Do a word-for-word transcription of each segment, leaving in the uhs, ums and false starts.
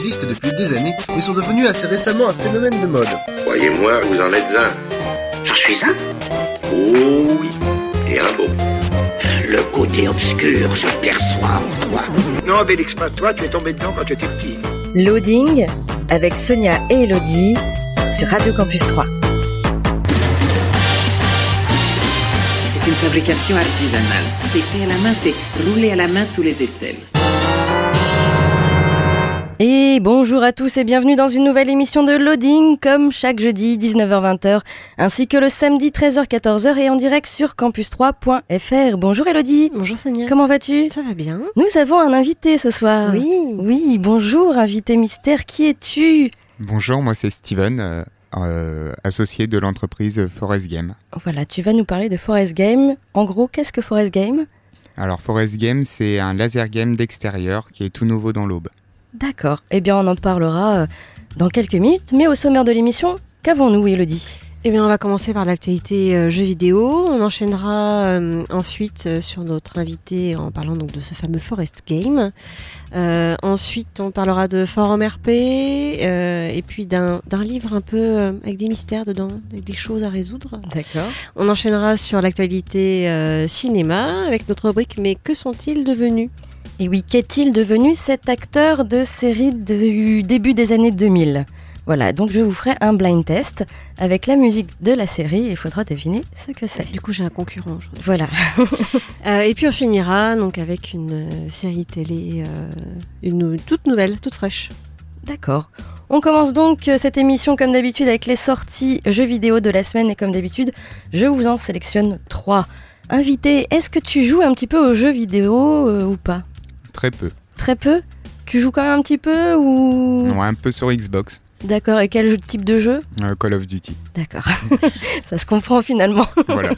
existent depuis des années et sont devenus assez récemment un phénomène de mode. Croyez-moi, vous en êtes un. J'en suis un? Oh oui, et un beau. Le côté obscur, je le perçois en toi. Non, Bélix, pas toi, tu es tombé dedans quand tu étais petit. Loading avec Sonia et Elodie sur Radio Campus trois. C'est une fabrication artisanale. C'est fait à la main, c'est roulé à la main sous les aisselles. Et bonjour à tous et bienvenue dans une nouvelle émission de Loading, comme chaque jeudi dix-neuf heures vingt, ainsi que le samedi treize heures quatorze et en direct sur campus trois point f r. Bonjour Elodie. Bonjour Sonia. Comment vas-tu ? Ça va bien. Nous avons un invité ce soir. Oui. Oui, bonjour, invité mystère, qui es-tu ? Bonjour, moi c'est Steven, euh, euh, associé de l'entreprise Forest Game. Voilà, tu vas nous parler de Forest Game. En gros, qu'est-ce que Forest Game ? Alors Forest Game, c'est un laser game d'extérieur qui est tout nouveau dans l'Aube. D'accord, eh bien on en parlera dans quelques minutes, mais au sommaire de l'émission, qu'avons-nous Elodie ? Eh bien on va commencer par l'actualité euh, jeux vidéo, on enchaînera euh, ensuite euh, sur notre invité en parlant donc de ce fameux Forest Game. Euh, ensuite on parlera de Forum R P euh, et puis d'un, d'un livre un peu euh, avec des mystères dedans, avec des choses à résoudre. D'accord. On enchaînera sur l'actualité euh, cinéma avec notre rubrique Mais que sont-ils devenus ? Et oui, qu'est-il devenu cet acteur de série du début des années deux mille ? Voilà, donc je vous ferai un blind test avec la musique de la série et il faudra deviner ce que c'est. Du coup, j'ai un concurrent aujourd'hui. Voilà. euh, et puis on finira donc avec une euh, série télé, euh, une toute nouvelle, toute fraîche. D'accord. On commence donc cette émission comme d'habitude avec les sorties jeux vidéo de la semaine et comme d'habitude, je vous en sélectionne trois. Invité, est-ce que tu joues un petit peu aux jeux vidéo euh, ou pas ? Très peu. Très peu ? Tu joues quand même un petit peu ou... Non, un peu sur Xbox. D'accord, et quel type de jeu ? euh, Call of Duty. D'accord, ça se comprend finalement. Voilà.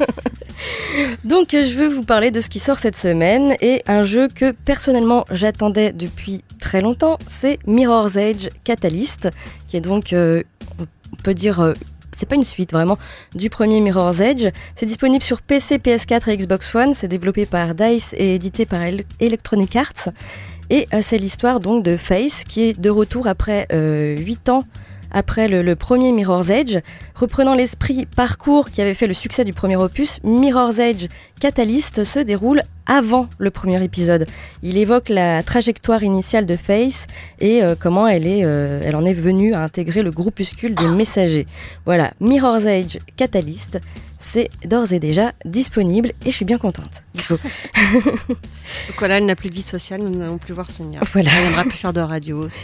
Donc je vais vous parler de ce qui sort cette semaine et un jeu que personnellement j'attendais depuis très longtemps, c'est Mirror's Edge Catalyst, qui est donc, euh, on peut dire... Euh, c'est pas une suite vraiment du premier Mirror's Edge. C'est disponible sur P C, P S quatre et Xbox One. C'est développé par DICE et édité par Electronic Arts. Et euh, c'est l'histoire donc de Face qui est de retour après euh, huit ans après le, le premier Mirror's Edge. Reprenant l'esprit parcours qui avait fait le succès du premier opus, Mirror's Edge Catalyst se déroule avant le premier épisode. Il évoque la trajectoire initiale de Face et euh, comment elle, est, euh, elle en est venue à intégrer le groupuscule des messagers. Voilà, Mirror's Edge Catalyst, c'est d'ores et déjà disponible et je suis bien contente. Donc voilà, elle n'a plus de vie sociale, nous n'allons plus voir Sonia. Voilà. Elle n'aimera plus faire de radio aussi.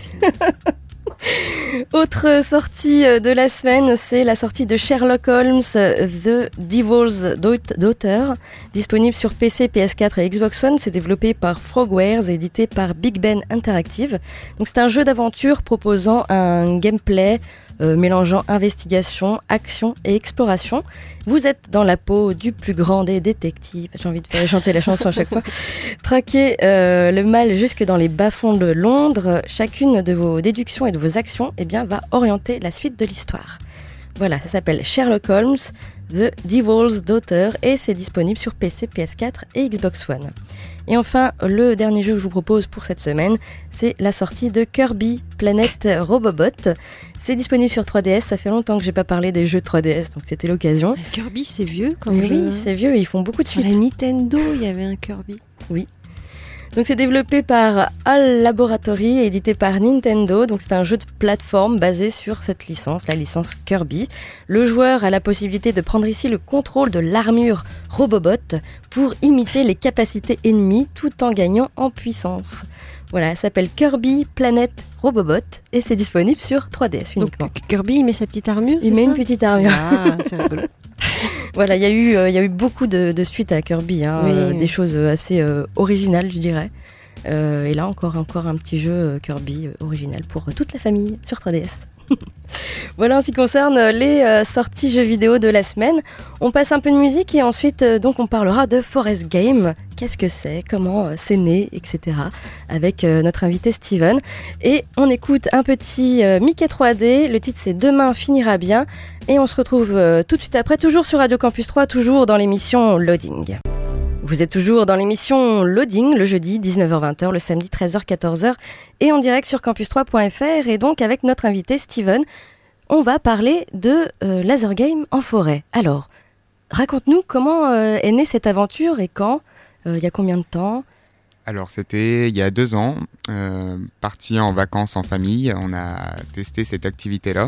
Autre sortie de la semaine, c'est la sortie de Sherlock Holmes, The Devil's Daughter, disponible sur P C, P S quatre et Xbox One. C'est développé par Frogwares et édité par Big Ben Interactive. Donc c'est un jeu d'aventure proposant un gameplay euh, mélangeant investigation, action et exploration. Vous êtes dans la peau du plus grand des détectives. J'ai envie de faire chanter la chanson à chaque fois. Traquez euh, le mal jusque dans les bas-fonds de Londres. Chacune de vos déductions et de vos actions eh bien, va orienter la suite de l'histoire. Voilà, ça s'appelle Sherlock Holmes, The Devil's Daughter et c'est disponible sur P C, P S quatre et Xbox One. Et enfin, le dernier jeu que je vous propose pour cette semaine, c'est la sortie de Kirby Planet Robobot. C'est disponible sur trois D S, ça fait longtemps que j'ai pas parlé des jeux trois D S, donc c'était l'occasion. Kirby, c'est vieux comme jeu. Oui, c'est vieux, ils font beaucoup de suites. Sur la Nintendo, il y avait un Kirby. Oui. Donc c'est développé par HAL Laboratory et édité par Nintendo. Donc c'est un jeu de plateforme basé sur cette licence, la licence Kirby. Le joueur a la possibilité de prendre ici le contrôle de l'armure Robobot pour imiter les capacités ennemies tout en gagnant en puissance. Voilà, ça s'appelle Kirby Planet Robobot et c'est disponible sur trois D S uniquement. Donc Kirby, il met sa petite armure, Il c'est met ça une petite armure. Ah, c'est rigolo. Voilà, il y a eu, euh, y a eu beaucoup de, de suites à Kirby, hein, oui, euh, oui. des choses assez euh, originales, je dirais. Euh, et là, encore, encore un petit jeu euh, Kirby euh, original pour euh, toute la famille sur trois D S. Voilà en ce qui concerne les euh, sorties jeux vidéo de la semaine. On passe un peu de musique et ensuite euh, donc on parlera de Forest Game. Qu'est-ce que c'est, comment euh, c'est né, et cetera. Avec euh, notre invité Steven. Et on écoute un petit euh, Mickey trois D. Le titre c'est Demain finira bien. Et on se retrouve euh, tout de suite après, toujours sur Radio Campus trois, toujours dans l'émission Loading. Vous êtes toujours dans l'émission Loading, le jeudi dix-neuf heures vingt, le samedi treize heures quatorze heures et en direct sur campus trois point f r. Et donc avec notre invité Steven, on va parler de euh, laser game en forêt. Alors, raconte-nous comment euh, est née cette aventure et quand, euh, il y a combien de temps ? Alors c'était il y a deux ans, euh, parti en vacances en famille, on a testé cette activité-là.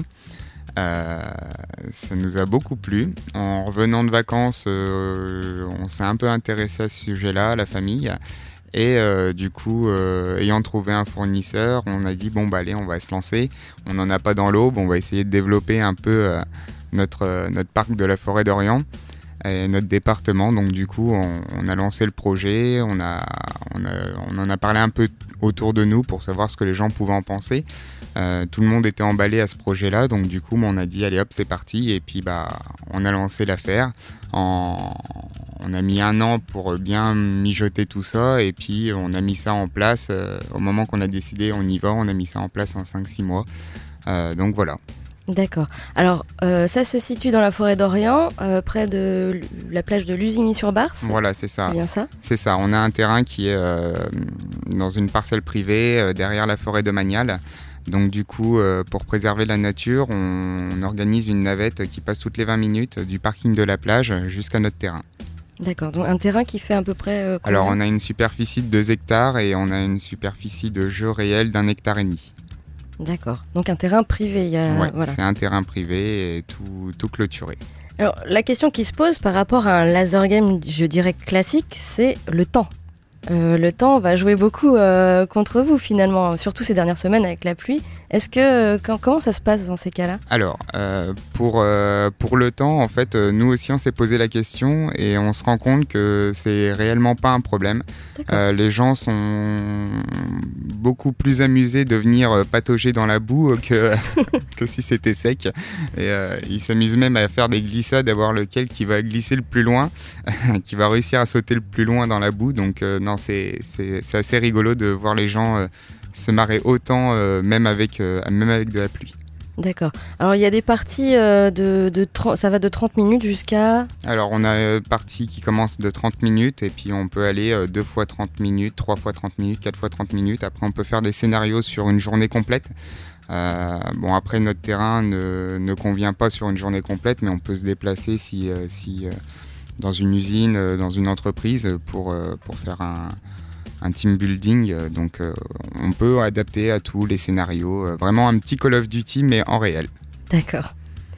Euh, ça nous a beaucoup plu. En revenant de vacances, euh, on s'est un peu intéressé à ce sujet-là, la famille. Et euh, du coup, euh, ayant trouvé un fournisseur, on a dit bon bah allez, on va se lancer. On n'en a pas dans l'Aube, on va essayer de développer un peu euh, notre, euh, notre parc de la forêt d'Orient. Et notre département, donc du coup on, on a lancé le projet, on, a, on, a, on en a parlé un peu autour de nous pour savoir ce que les gens pouvaient en penser. Euh, tout le monde était emballé à ce projet-là, donc du coup on a dit allez hop c'est parti, et puis bah on a lancé l'affaire. En, on a mis un an pour bien mijoter tout ça, et puis on a mis ça en place, euh, au moment qu'on a décidé on y va, on a mis ça en place en cinq six mois, euh, donc voilà. D'accord. Alors, euh, ça se situe dans la forêt d'Orient, euh, près de la plage de Lusigny-sur-Barse. Voilà, c'est ça. C'est bien ça ? C'est ça. On a un terrain qui est euh, dans une parcelle privée, euh, derrière la forêt de Magnal. Donc du coup, euh, pour préserver la nature, on, on organise une navette qui passe toutes les vingt minutes du parking de la plage jusqu'à notre terrain. D'accord, donc un terrain qui fait à peu près euh, combien ? Alors on a une superficie de deux hectares et on a une superficie de jeu réel d'un hectare et demi. D'accord, donc un terrain privé. Il y a... Ouais, voilà. C'est un terrain privé et tout, tout clôturé. Alors la question qui se pose par rapport à un laser game, je dirais classique, c'est le temps. Euh, le temps va jouer beaucoup euh, contre vous finalement, surtout ces dernières semaines avec la pluie. Est-ce que euh, quand, comment ça se passe dans ces cas-là ? Alors euh, pour, euh, pour le temps, en fait, euh, nous aussi on s'est posé la question et on se rend compte que c'est réellement pas un problème. Euh, les gens sont beaucoup plus amusés de venir patauger dans la boue que, que si c'était sec. Et euh, ils s'amusent même à faire des glissades, à voir lequel qui va glisser le plus loin, qui va réussir à sauter le plus loin dans la boue. Donc euh, non, c'est, c'est, c'est assez rigolo de voir les gens euh, se marrer autant, euh, même, avec, euh, même avec de la pluie. D'accord. Alors il y a des parties euh, de, de trente, ça va de trente minutes jusqu'à... Alors on a une partie qui commence de trente minutes et puis on peut aller euh, deux fois trente minutes, trois fois trente minutes, quatre fois trente minutes. Après on peut faire des scénarios sur une journée complète. Euh, bon après notre terrain ne, ne convient pas sur une journée complète, mais on peut se déplacer si, euh, si euh, dans une usine, euh, dans une entreprise pour, euh, pour faire un... un team building, donc euh, on peut adapter à tous les scénarios, euh, vraiment un petit Call of Duty mais en réel. D'accord.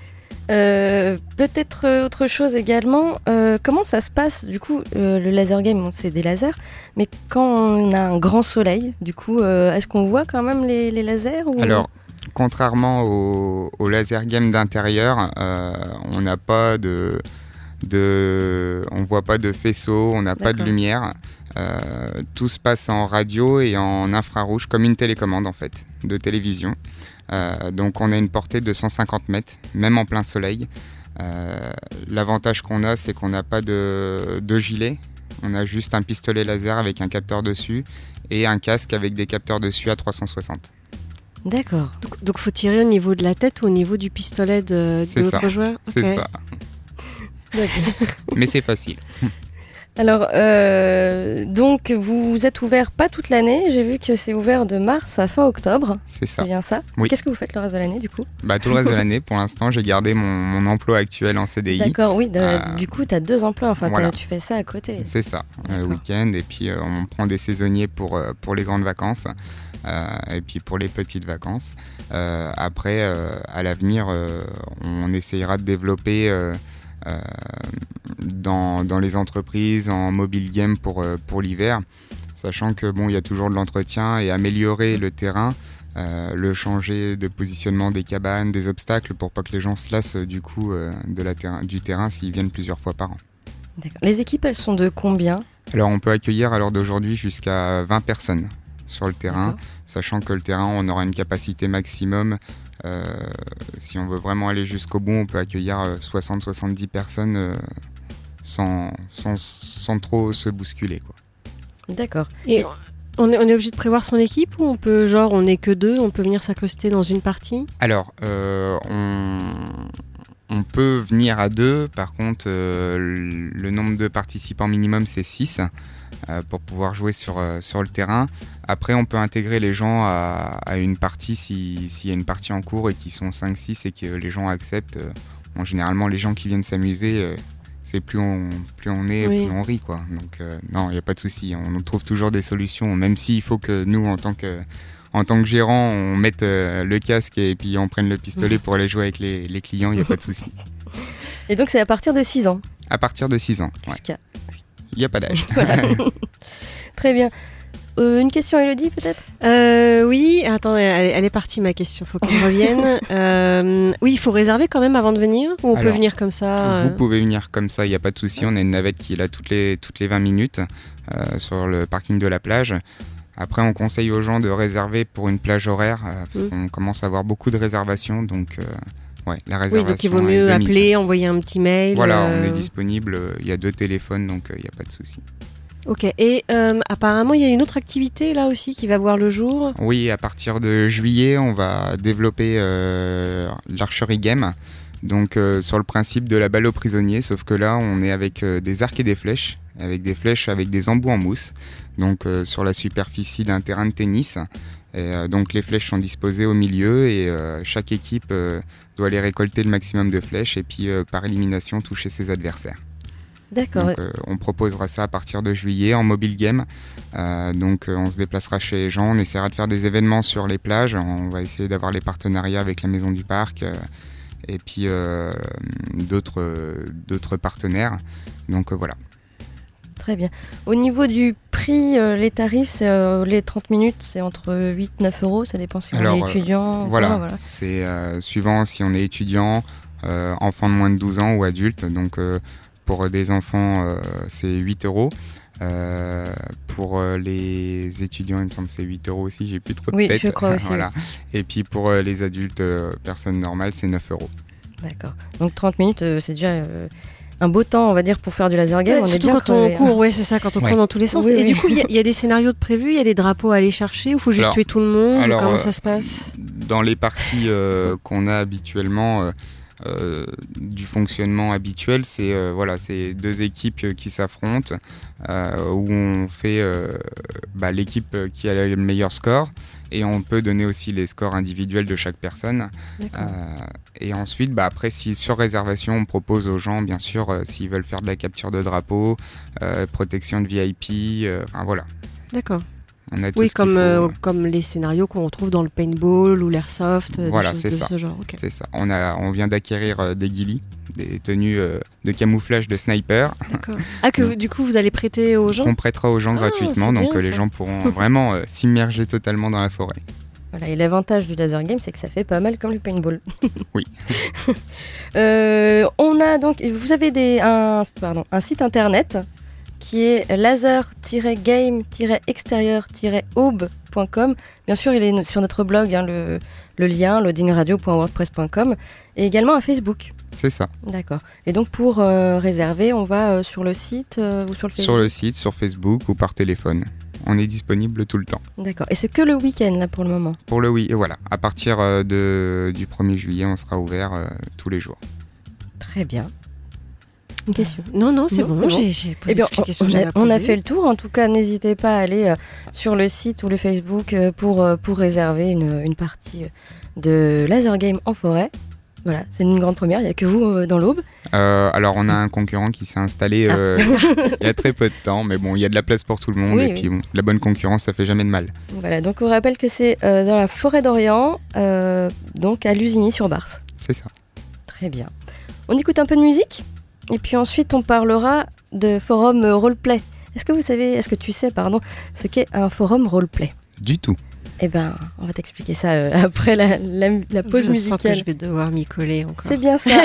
Euh, peut-être autre chose également, euh, comment ça se passe du coup, euh, le laser game, bon, c'est des lasers, mais quand on a un grand soleil, du coup, euh, est-ce qu'on voit quand même les, les lasers ou... Alors, contrairement au, au laser game d'intérieur, euh, on n'a pas de... De, on voit pas de faisceau, on n'a pas de lumière. Euh, tout se passe en radio et en infrarouge, comme une télécommande en fait, de télévision. Euh, donc on a une portée de cent cinquante mètres, même en plein soleil. Euh, l'avantage qu'on a, c'est qu'on n'a pas de, de gilet. On a juste un pistolet laser avec un capteur dessus et un casque avec des capteurs dessus à trois cent soixante. D'accord. Donc, donc faut tirer au niveau de la tête ou au niveau du pistolet de, de l'autre joueur ? C'est okay. ça. Mais c'est facile. Alors, euh, donc, vous êtes ouvert pas toute l'année. J'ai vu que c'est ouvert de mars à fin octobre. C'est ça. C'est bien ça ? Oui. Qu'est-ce que vous faites le reste de l'année, du coup ? Bah, tout le reste de l'année, pour l'instant, j'ai gardé mon, mon emploi actuel en C D I. D'accord, oui. De, euh, du coup, tu as deux emplois. Enfin, voilà. tu fais ça à côté. C'est ça. Le week-end. Et puis, euh, on prend des saisonniers pour, euh, pour les grandes vacances. Euh, et puis, pour les petites vacances. Euh, après, euh, à l'avenir, euh, on essayera de développer... Euh, Euh, dans, dans les entreprises en mobile game pour, euh, pour l'hiver, sachant que bon, il y a toujours de l'entretien et améliorer le terrain, euh, le changer de positionnement des cabanes, des obstacles pour pas que les gens se lassent du coup euh, de la terrain, du terrain s'ils viennent plusieurs fois par an. D'accord. Les équipes, elles sont de combien ? Alors on peut accueillir à l'heure d'aujourd'hui jusqu'à vingt personnes sur le terrain, D'accord. Sachant que le terrain, on aura une capacité maximum. Euh, si on veut vraiment aller jusqu'au bout, on peut accueillir euh, soixante à soixante-dix personnes euh, sans, sans, sans trop se bousculer, quoi. D'accord. Et on est, on est obligé de prévoir son équipe ou on peut, genre, on n'est que deux, on peut venir s'incruster dans une partie ? Alors, euh, on, on peut venir à deux, par contre euh, le nombre de participants minimum c'est six euh, pour pouvoir jouer sur, euh, sur le terrain. Après on peut intégrer les gens à, à une partie si, s'il y a une partie en cours et qu'ils sont cinq six et que les gens acceptent. Euh, bon, généralement les gens qui viennent s'amuser, euh, c'est plus on, plus on est, oui. plus on rit quoi. Donc euh, non, il n'y a pas de souci, on trouve toujours des solutions, même s'il faut que nous en tant que... En tant que gérant, on mette euh, le casque et puis on prenne le pistolet pour aller jouer avec les, les clients, il n'y a pas de souci. Et donc c'est à partir de six ans? À partir de six ans, ouais. Jusqu'à... Il n'y a pas d'âge. Voilà. Très bien. Euh, une question, Élodie, peut-être? euh, Oui, attends, elle, elle est partie ma question, il faut qu'elle revienne. euh, oui, il faut réserver quand même avant de venir, ou on Alors, peut venir comme ça? Vous euh... pouvez venir comme ça, il n'y a pas de souci. On a une navette qui est là toutes les, toutes les vingt minutes euh, sur le parking de la plage. Après, on conseille aux gens de réserver pour une plage horaire, euh, parce mmh. qu'on commence à avoir beaucoup de réservations, donc euh, ouais, la réservation. Oui, donc il vaut mieux appeler, envoyer un petit mail. Voilà, euh... on est disponible, il y a deux téléphones, donc il euh, n'y a pas de souci. Ok, et euh, apparemment, il y a une autre activité là aussi qui va voir le jour. Oui, à partir de juillet, on va développer euh, l'archery game, donc euh, sur le principe de la balle aux prisonniers, sauf que là, on est avec euh, des arcs et des flèches, avec des flèches avec des embouts en mousse. Donc euh, sur la superficie d'un terrain de tennis. Et, euh, donc les flèches sont disposées au milieu et euh, chaque équipe euh, doit aller récolter le maximum de flèches et puis euh, par élimination toucher ses adversaires. D'accord. Donc, euh, on proposera ça à partir de juillet en mobile game. Euh, donc euh, on se déplacera chez les gens, on essaiera de faire des événements sur les plages. On va essayer d'avoir les partenariats avec la Maison du Parc euh, et puis euh, d'autres, euh, d'autres partenaires. Donc euh, voilà. Très bien. Au niveau du prix, euh, les tarifs, c'est, euh, les trente minutes, c'est entre huit et neuf euros, ça dépend si on est étudiant. Euh, voilà, voilà. C'est euh, suivant si on est étudiant, euh, enfant de moins de douze ans ou adulte. Donc euh, pour des enfants, euh, c'est huit euros. Euh, pour euh, les étudiants, il me semble que c'est huit euros aussi, j'ai plus trop de oui, tête. Oui, je crois aussi. Voilà. Et puis pour euh, les adultes, euh, personnes normales, c'est neuf euros. D'accord. Donc trente minutes, euh, c'est déjà... Euh... un beau temps, on va dire, pour faire du laser game. Ouais, on surtout est bien quand on court, ouais, c'est ça, quand on ouais. court dans tous les sens. Oui, et oui. du coup, il y, y a des scénarios de prévus, il y a des drapeaux à aller chercher, ou il faut juste alors, tuer tout le monde, alors, comment euh, ça se passe? Dans les parties euh, qu'on a habituellement, euh, euh, du fonctionnement habituel, c'est euh, voilà, c'est deux équipes qui s'affrontent, euh, où on fait euh, bah, l'équipe qui a le meilleur score, et on peut donner aussi les scores individuels de chaque personne. Euh, et ensuite, bah, après, si sur réservation, on propose aux gens, bien sûr, euh, s'ils veulent faire de la capture de drapeau, euh, protection de V I P, euh, enfin voilà. D'accord. On a tout oui, ce comme, qu'il faut. Euh, comme les scénarios qu'on retrouve dans le paintball ou l'airsoft, voilà, des choses c'est de ça. ce genre. Okay. C'est ça. On, a, on vient d'acquérir euh, des ghillies, des tenues euh, de camouflage de sniper. D'accord. Ah, que donc, du coup, vous allez prêter aux gens? On prêtera aux gens ah, gratuitement, donc bien, euh, les gens pourront vraiment euh, s'immerger totalement dans la forêt. Voilà, et l'avantage du laser game, c'est que ça fait pas mal comme le paintball. Oui. euh, on a donc, vous avez des, un, pardon, un site internet qui est laser tiret game tiret extérieur tiret aube point com. Bien sûr, il est sur notre blog, hein, le, le lien, loading radio point wordpress point com, et également un Facebook. C'est ça. D'accord. Et donc, pour euh, réserver, on va euh, sur le site euh, ou sur le Facebook? Sur le site, sur Facebook ou par téléphone. On est disponible tout le temps. D'accord. Et c'est que le week-end, là, pour le moment? Pour le oui, et voilà. À partir euh, de, du premier juillet, on sera ouvert euh, tous les jours. Très bien. Une question? Non, non, c'est non, bon. C'est bon. J'ai, j'ai posé eh bien, toutes les questions on, que a, j'avais on a posées. fait le tour. En tout cas, n'hésitez pas à aller euh, sur le site ou le Facebook euh, pour, euh, pour réserver une, une partie de laser game en forêt. Voilà, c'est une grande première. Il n'y a que vous euh, dans l'Aube. Euh, alors, on a un concurrent qui s'est installé euh, ah. il y a très peu de temps. Mais bon, il y a de la place pour tout le monde. Oui, et oui. puis, bon, la bonne concurrence, ça fait jamais de mal. Voilà, donc on rappelle que c'est euh, dans la forêt d'Orient, euh, donc à Lusigny-sur-Barse. C'est ça. Très bien. On écoute un peu de musique et puis ensuite on parlera de forum roleplay. Est-ce que vous savez, est-ce que tu sais, pardon, ce qu'est un forum roleplay? Du tout. Eh ben, on va t'expliquer ça euh, après la, la, la pause je musicale. Sens que je vais devoir m'y coller encore. C'est bien ça.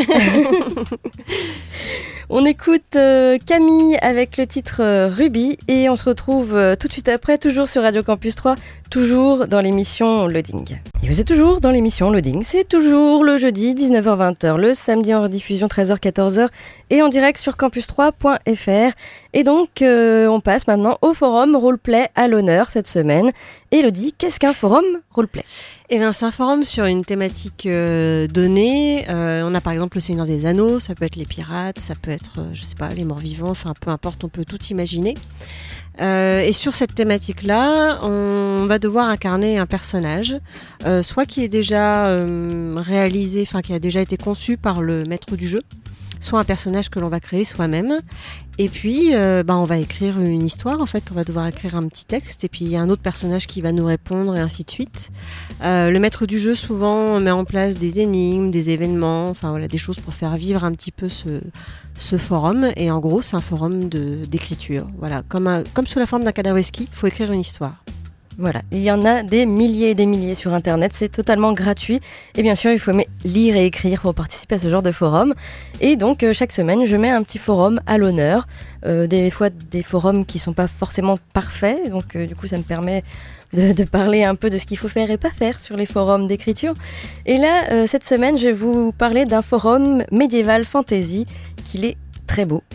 On écoute euh, Camille avec le titre euh, Ruby et on se retrouve euh, tout de suite après, toujours sur Radio Campus trois, toujours dans l'émission Loading. Et vous êtes toujours dans l'émission Loading, c'est toujours le jeudi dix-neuf heures vingt heures, le samedi en rediffusion treize heures quatorze heures et en direct sur campus trois point f r. Et donc euh, on passe maintenant au forum roleplay à l'honneur cette semaine. Élodie, qu'est-ce qu'un forum roleplay ? Eh bien, c'est un forum sur une thématique euh, donnée. Euh, on a par exemple le Seigneur des Anneaux, ça peut être les pirates, ça peut être, euh, je sais pas, les morts vivants, enfin peu importe, on peut tout imaginer. Euh, et sur cette thématique-là, on va devoir incarner un personnage, euh, soit qui est déjà euh, réalisé, enfin qui a déjà été conçu par le maître du jeu, soit un personnage que l'on va créer soi-même. Et puis, euh, bah, on va écrire une histoire. En fait, on va devoir écrire un petit texte. Et puis, il y a un autre personnage qui va nous répondre et ainsi de suite. Euh, le maître du jeu, souvent, met en place des énigmes, des événements, enfin voilà, des choses pour faire vivre un petit peu ce, ce forum. Et en gros, c'est un forum de, d'écriture. Voilà, comme, un, comme sous la forme d'un Kadaweski, il faut écrire une histoire. Voilà, il y en a des milliers et des milliers sur Internet, c'est totalement gratuit. Et bien sûr, il faut aimer lire et écrire pour participer à ce genre de forum. Et donc, euh, chaque semaine, je mets un petit forum à l'honneur. Euh, des fois, des forums qui ne sont pas forcément parfaits. Donc, euh, du coup, ça me permet de, de parler un peu de ce qu'il faut faire et pas faire sur les forums d'écriture. Et là, euh, cette semaine, je vais vous parler d'un forum médiéval fantasy qu'il est très beau.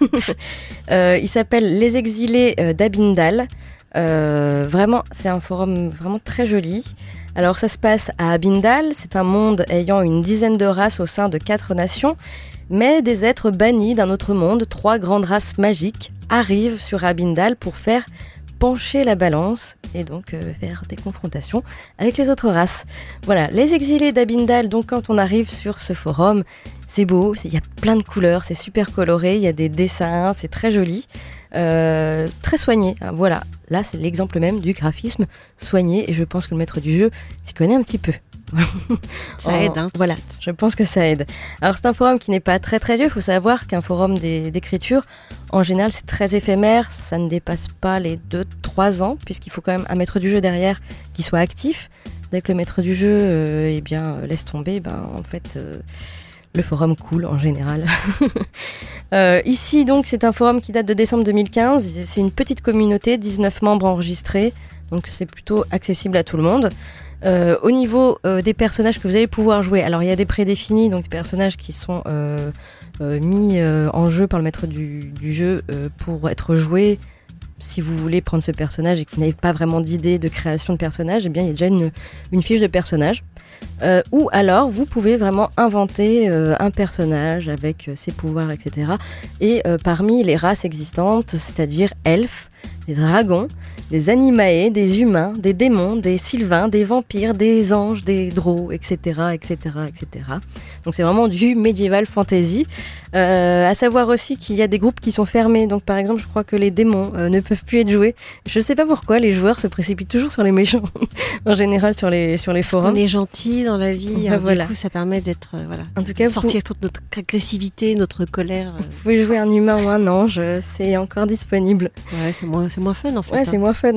euh, il s'appelle Les Exilés d'Abindal. Euh, vraiment, c'est un forum vraiment très joli. Alors ça se passe à Abindal, c'est un monde ayant une dizaine de races au sein de quatre nations, mais des êtres bannis d'un autre monde, trois grandes races magiques, arrivent sur Abindal pour faire pencher la balance et donc euh, faire des confrontations avec les autres races. Voilà, les exilés d'Abindal, donc quand on arrive sur ce forum, c'est beau, il y a plein de couleurs, c'est super coloré, il y a des dessins, c'est très joli. Euh, très soigné, voilà, là c'est l'exemple même du graphisme soigné et je pense que le maître du jeu s'y connaît un petit peu. Ça aide, hein, tout voilà, de suite. Je pense que ça aide. Alors c'est un forum qui n'est pas très très vieux, il faut savoir qu'un forum des, d'écriture, en général c'est très éphémère, ça ne dépasse pas les deux trois ans, puisqu'il faut quand même un maître du jeu derrière qui soit actif. Dès que le maître du jeu euh, eh bien, euh, laisse tomber, ben, en fait... Euh, le forum coule en général. euh, ici, donc, c'est un forum qui date de décembre deux mille quinze. C'est une petite communauté, dix-neuf membres enregistrés. Donc, c'est plutôt accessible à tout le monde. Euh, au niveau euh, des personnages que vous allez pouvoir jouer, alors il y a des prédéfinis, donc des personnages qui sont euh, euh, mis euh, en jeu par le maître du, du jeu euh, pour être joués. Si vous voulez prendre ce personnage et que vous n'avez pas vraiment d'idée de création de personnage, eh bien, il y a déjà une, une fiche de personnage. Euh, ou alors, vous pouvez vraiment inventer euh, un personnage avec euh, ses pouvoirs, et cetera. Et euh, parmi les races existantes, c'est-à-dire elfes, des dragons, des animae, des humains, des démons, des sylvains, des vampires, des anges, des drôs, et cetera, et cetera, et cetera. Donc c'est vraiment du médiéval fantasy. Euh, à savoir aussi qu'il y a des groupes qui sont fermés. Donc par exemple, je crois que les démons euh, ne peuvent plus être joués. Je ne sais pas pourquoi les joueurs se précipitent toujours sur les méchants en général sur les sur les Parce forums. qu'on est gentil dans la vie. Ben hein, voilà. Du coup, ça permet d'être euh, voilà. En tout cas, sortir vous... toute notre agressivité, notre colère. Euh... Vous pouvez jouer un humain ou un ange, c'est encore disponible. Ouais, c'est moins c'est moins fun en fait. Ouais, hein. c'est moins fun.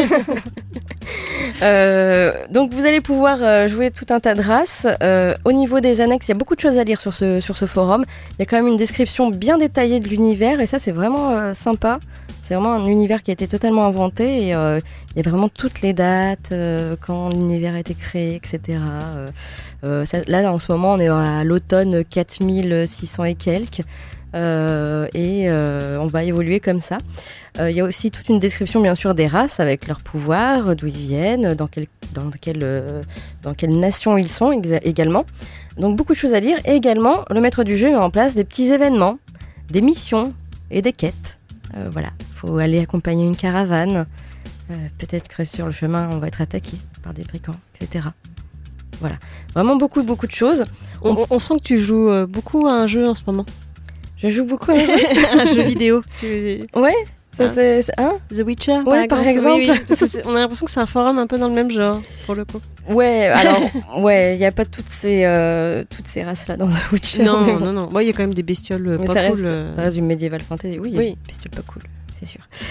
euh, donc vous allez pouvoir euh, jouer tout un tas de races. Euh, au niveau des annexes, il y a beaucoup de choses à lire sur ce, sur ce forum. Il y a quand même une description bien détaillée de l'univers et ça c'est vraiment euh, sympa. C'est vraiment un univers qui a été totalement inventé et euh, il y a vraiment toutes les dates, euh, quand l'univers a été créé, et cetera. Euh, euh, ça, là en ce moment on est à l'automne quatre mille six cents et quelques. Euh, et euh, on va évoluer comme ça. Il euh, y a aussi toute une description bien sûr des races avec leurs pouvoirs, d'où ils viennent, dans quelle, dans quelle, euh, dans quelle nation ils sont exa- également. Donc beaucoup de choses à lire. Et également, le maître du jeu met en place des petits événements, des missions et des quêtes. Euh, voilà, il faut aller accompagner une caravane. Euh, peut-être que sur le chemin, on va être attaqué par des brigands, et cetera. Voilà, vraiment beaucoup, beaucoup de choses. On, on, on sent que tu joues euh, beaucoup à un jeu en ce moment. Je joue beaucoup à un jeu, un jeu vidéo. Ouais, ça hein c'est, c'est hein The Witcher. Ouais, par exemple. Oui, oui. C'est, on a l'impression que c'est un forum un peu dans le même genre pour le coup. Ouais, alors ouais, il y a pas toutes ces euh, toutes ces races là dans The Witcher. Non, bon. non, non. Moi, il y a quand même des bestioles mais pas ça cool. reste, euh... ça reste du médiéval fantasy. Oui, il y a oui. des bestioles pas cool, c'est sûr.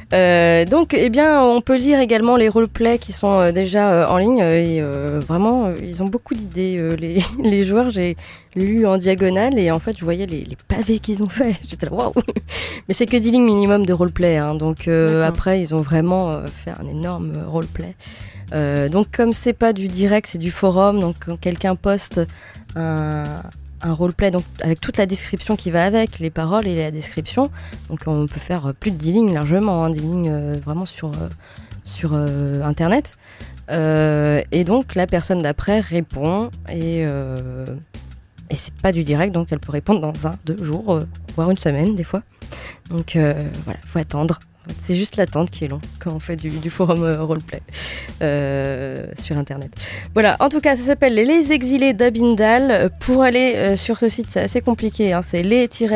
Euh, donc, eh bien, on peut lire également les roleplays qui sont euh, déjà euh, en ligne euh, et euh, vraiment, euh, ils ont beaucoup d'idées. Euh, les, les joueurs, j'ai lu en diagonale et en fait, je voyais les, les pavés qu'ils ont fait. J'étais là, waouh. Mais c'est que dix lignes minimum de roleplay, hein, donc euh, après, ils ont vraiment euh, fait un énorme roleplay. Euh, donc, comme c'est pas du direct, c'est du forum. Donc, quand quelqu'un poste un un roleplay donc avec toute la description qui va avec, les paroles et la description. Donc on peut faire plus de dix lignes largement, hein, dix lignes euh, vraiment sur, euh, sur euh, internet. Euh, et donc la personne d'après répond et, euh, et c'est pas du direct, donc elle peut répondre dans un, deux jours, euh, voire une semaine des fois. Donc euh, voilà, faut attendre. C'est juste l'attente qui est long quand on fait du, du forum euh, roleplay euh, sur internet. Voilà, en tout cas, ça s'appelle Les Exilés d'Abindal. Pour aller euh, sur ce site, c'est assez compliqué. Hein, c'est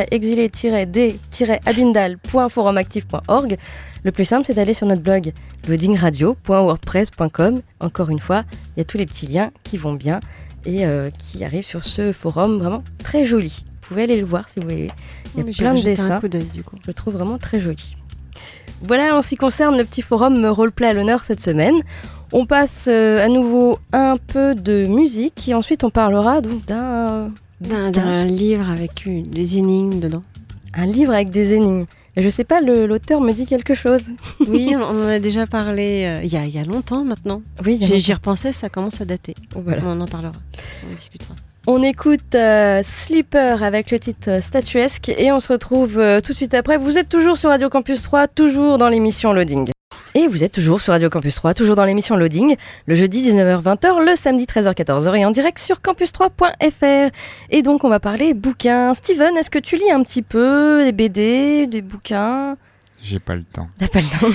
les-exilés-d-abindal point forumactif point org. Le plus simple, c'est d'aller sur notre blog loading radio point wordpress point com. Encore une fois, il y a tous les petits liens qui vont bien et euh, qui arrivent sur ce forum vraiment très joli. Vous pouvez aller le voir si vous voulez. Il y a oui, plein de dessins. Un coup d'œil, du coup. Je le trouve vraiment très joli. Voilà en ce qui concerne le petit forum roleplay à l'honneur cette semaine. On passe euh, à nouveau un peu de musique et ensuite on parlera donc d'un, d'un, d'un livre avec une, des énigmes dedans. Un livre avec des énigmes. Et je sais pas, le, l'auteur me dit quelque chose. Oui, on en a déjà parlé euh, il y a, y a longtemps maintenant. Oui, J'ai, longtemps. J'y repensais, ça commence à dater. Voilà. On en parlera, on discutera. On écoute euh, Sleeper avec le titre euh, Statuesque et on se retrouve euh, tout de suite après. Vous êtes toujours sur Radio Campus trois, toujours dans l'émission Loading. Et vous êtes toujours sur Radio Campus trois, toujours dans l'émission Loading, le jeudi dix-neuf heures vingt heures, le samedi treize heures quatorze heures et en direct sur campus trois point f r. Et donc on va parler bouquins. Steven, est-ce que tu lis un petit peu des B D, des bouquins ? J'ai pas le temps. T'as pas le temps.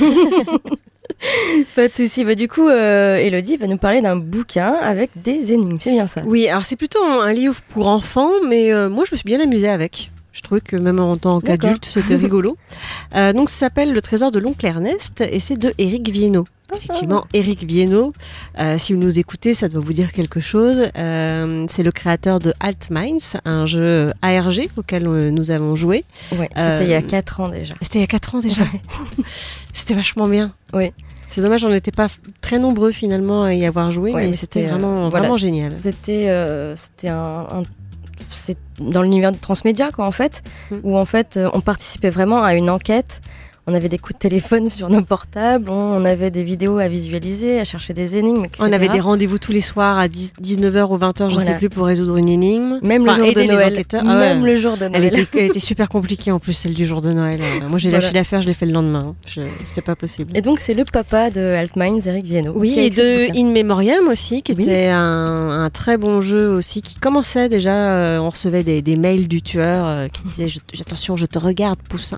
Pas de souci. Bah, du coup, euh, Elodie va nous parler d'un bouquin avec des énigmes. C'est bien ça ? Oui, alors c'est plutôt un livre pour enfants, mais euh, moi je me suis bien amusée avec. Je trouvais que même en tant qu'adulte, c'était rigolo. Euh, donc ça s'appelle Le Trésor de l'oncle Ernest et c'est de Éric Viennot. Ah, effectivement, Éric Viennot, euh, si vous nous écoutez, ça doit vous dire quelque chose. Euh, c'est le créateur de Altminds, un jeu A R G auquel euh, nous avons joué. Ouais, c'était euh, il y a quatre ans déjà. C'était il y a quatre ans déjà. Ouais. C'était vachement bien. Oui. C'est dommage, on n'était pas très nombreux finalement à y avoir joué, ouais, mais, mais c'était, c'était vraiment, euh, voilà, vraiment génial. C'était, euh, c'était un, un c'est dans l'univers de Transmédia quoi en fait, mmh. où en fait on participait vraiment à une enquête. On avait des coups de téléphone sur nos portables, on avait des vidéos à visualiser, à chercher des énigmes, et cetera. On avait des rendez-vous tous les soirs à dix-neuf heures ou vingt heures, je ne voilà. sais plus, pour résoudre une énigme. Même enfin, le jour de Noël. Ah ouais. Même le jour de Noël. Elle était, elle était super compliquée en plus, celle du jour de Noël. Moi j'ai voilà. lâché l'affaire, je l'ai fait le lendemain. Je, c'était pas possible. Et donc c'est le papa de Altminds, Éric Viennot. Oui, et de In Memoriam aussi, qui oui. était un, un très bon jeu aussi, qui commençait déjà, euh, on recevait des, des mails du tueur euh, qui disait je, attention, je te regarde, poussin.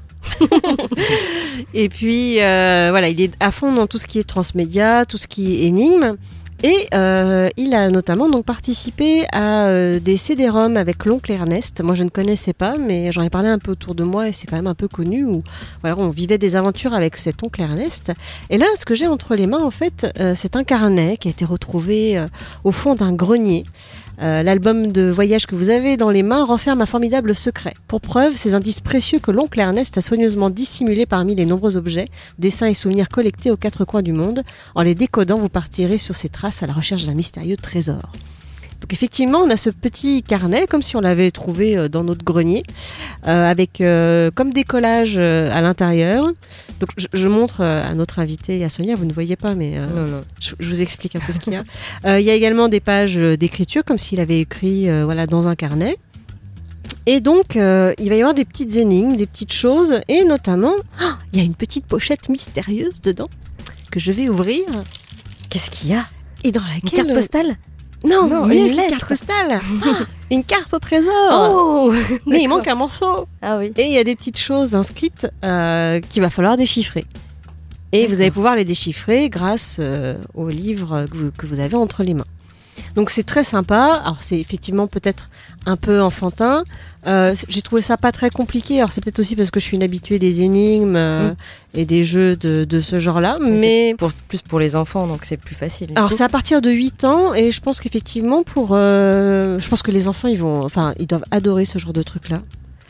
Et puis euh, voilà, il est à fond dans tout ce qui est transmédia, tout ce qui est énigme. Et euh, il a notamment donc participé à euh, des C D-ROM avec l'oncle Ernest. Moi je ne connaissais pas, mais j'en ai parlé un peu autour de moi et c'est quand même un peu connu, où voilà, on vivait des aventures avec cet oncle Ernest. Et là, ce que j'ai entre les mains en fait, euh, c'est un carnet qui a été retrouvé euh, au fond d'un grenier. Euh, l'album de voyage que vous avez dans les mains renferme un formidable secret. Pour preuve, ces indices précieux que l'oncle Ernest a soigneusement dissimulés parmi les nombreux objets, dessins et souvenirs collectés aux quatre coins du monde. En les décodant, vous partirez sur ces traces à la recherche d'un mystérieux trésor. Donc effectivement, on a ce petit carnet, comme si on l'avait trouvé dans notre grenier, euh, avec euh, comme des collages euh, à l'intérieur. Donc je, je montre à notre invité, à Sonia, vous ne voyez pas, mais euh, non, non. Je, je vous explique un peu ce qu'il y a. Euh, il y a également des pages d'écriture, comme s'il avait écrit euh, voilà, dans un carnet. Et donc, euh, il va y avoir des petites énigmes, des petites choses, et notamment, oh, il y a une petite pochette mystérieuse dedans, que je vais ouvrir. Qu'est-ce qu'il y a ? Et dans laquelle... Une carte postale ? Non, non, une, une lettre. lettre. Carte postale. Une carte au trésor. Oh, mais il manque un morceau. Ah oui. Et il y a des petites choses inscrites euh, qu'il va falloir déchiffrer. Et d'accord. Vous allez pouvoir les déchiffrer grâce euh, au livre que vous, que vous avez entre les mains. Donc c'est très sympa. Alors c'est effectivement peut-être un peu enfantin. Euh, j'ai trouvé ça pas très compliqué. Alors c'est peut-être aussi parce que je suis une habituée des énigmes euh, mmh. et des jeux de, de ce genre-là. Mais, mais... Pour, plus pour les enfants, donc c'est plus facile. Alors c'est à partir de huit ans et je pense qu'effectivement pour, euh, je pense que les enfants ils vont, enfin ils doivent adorer ce genre de truc-là.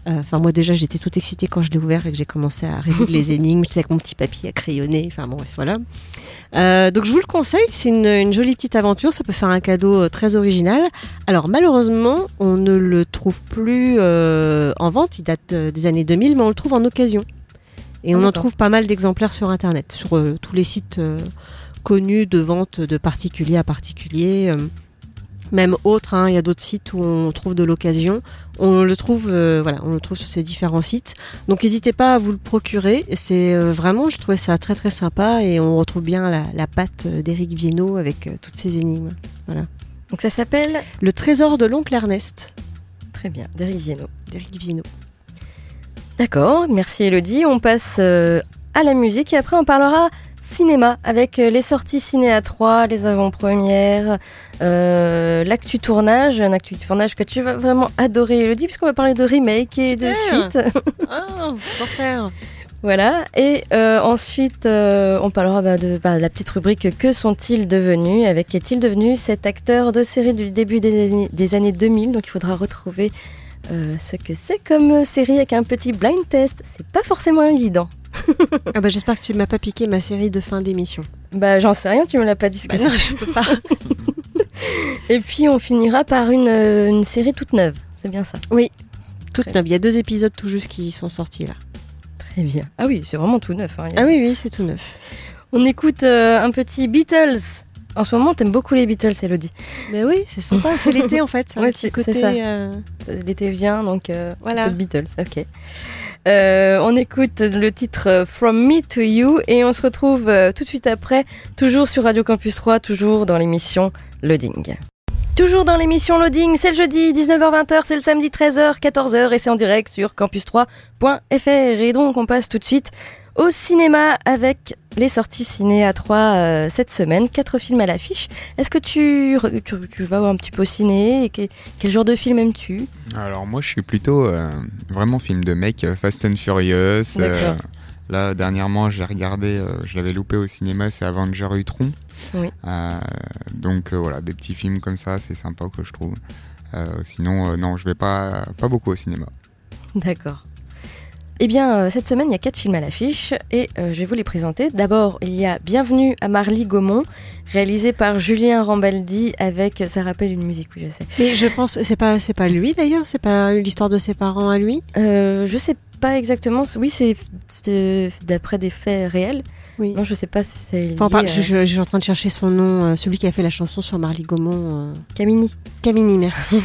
Enfin, euh, moi déjà, j'étais toute excitée quand je l'ai ouvert et que j'ai commencé à résoudre les énigmes, j'étais avec mon petit papier à crayonner. Enfin bon, bref, voilà. Euh, donc je vous le conseille, c'est une, une jolie petite aventure, ça peut faire un cadeau euh, très original. Alors malheureusement, on ne le trouve plus euh, en vente, il date euh, des années deux mille, mais on le trouve en occasion. Et on oh, en trouve pas mal d'exemplaires sur Internet, sur euh, tous les sites euh, connus de vente de particulier à particulier. Euh, Même autre, hein, il y a d'autres sites où on trouve de l'occasion. On le trouve, euh, voilà, on le trouve sur ces différents sites. Donc n'hésitez pas à vous le procurer. C'est euh, vraiment, je trouvais ça très très sympa et on retrouve bien la, la patte d'Éric Viennot avec euh, toutes ces énigmes. Voilà. Donc ça s'appelle Le trésor de l'oncle Ernest. Très bien, d'Éric Viennot. D'Éric Viennot. D'accord, merci Elodie. On passe euh, à la musique et après on parlera cinéma, avec les sorties ciné à trois, les avant-premières, euh, l'actu tournage, un actu tournage que tu vas vraiment adorer, Elodie, puisqu'on va parler de remake et Super. de suite. Oh, faire. Voilà, et euh, ensuite euh, on parlera bah, de bah, la petite rubrique « Que sont-ils devenus ?» avec « Qu'est-il devenu cet acteur de série du début des années, des années deux mille ?» Donc il faudra retrouver euh, ce que c'est comme série avec un petit blind test. C'est pas forcément évident. Ah bah j'espère que tu ne m'as pas piqué ma série de fin d'émission. Bah j'en sais rien, tu me l'as pas dit ce que bah c'est. Non, je peux pas. Et puis on finira par une, une série toute neuve, c'est bien ça? Oui, toute neuve. Il y a deux épisodes tout juste qui sont sortis là. Très bien. Ah oui, c'est vraiment tout neuf. Hein. A... Ah oui, oui, c'est tout neuf. On écoute euh, un petit Beatles. En ce moment, t'aimes beaucoup les Beatles, Elodie. Mais oui, c'est sympa, c'est l'été en fait. C'est ouais, un petit c'est, côté, c'est ça. Euh... L'été vient, donc euh, voilà. Un peu de Beatles, ok. Euh, on écoute le titre From Me to You et on se retrouve euh, tout de suite après, toujours sur Radio Campus trois, toujours dans l'émission Loading. Toujours dans l'émission Loading, c'est le jeudi dix-neuf heures vingt, c'est le samedi treize heures quatorze heures et c'est en direct sur campus trois point f r. Et donc on passe tout de suite au cinéma avec les sorties ciné à trois euh, cette semaine, quatre films à l'affiche. Est-ce que tu, tu, tu vas un petit peu au ciné et que, quel genre de film aimes-tu? Alors moi je suis plutôt euh, vraiment film de mec, euh, Fast and Furious. Euh, là dernièrement j'ai regardé, euh, je l'avais loupé au cinéma, c'est Avenger Ultron. Oui. Euh, donc euh, voilà, des petits films comme ça, c'est sympa que je trouve. Euh, sinon euh, non, je vais pas, pas beaucoup au cinéma. D'accord. Eh bien, euh, cette semaine, il y a quatre films à l'affiche et euh, je vais vous les présenter. D'abord, il y a Bienvenue à Marly-Gaumont, réalisé par Julien Rambaldi avec, ça rappelle une musique, oui, je sais. Mais je pense, c'est pas, c'est pas lui d'ailleurs, c'est pas l'histoire de ses parents à lui. Euh, je sais pas exactement. Oui, c'est de, d'après des faits réels. Oui. Non, je sais pas si c'est. Enfin, par, à... je, je, je suis en train de chercher son nom, euh, celui qui a fait la chanson sur Marly-Gaumont. Euh... Camini. Camini, merci.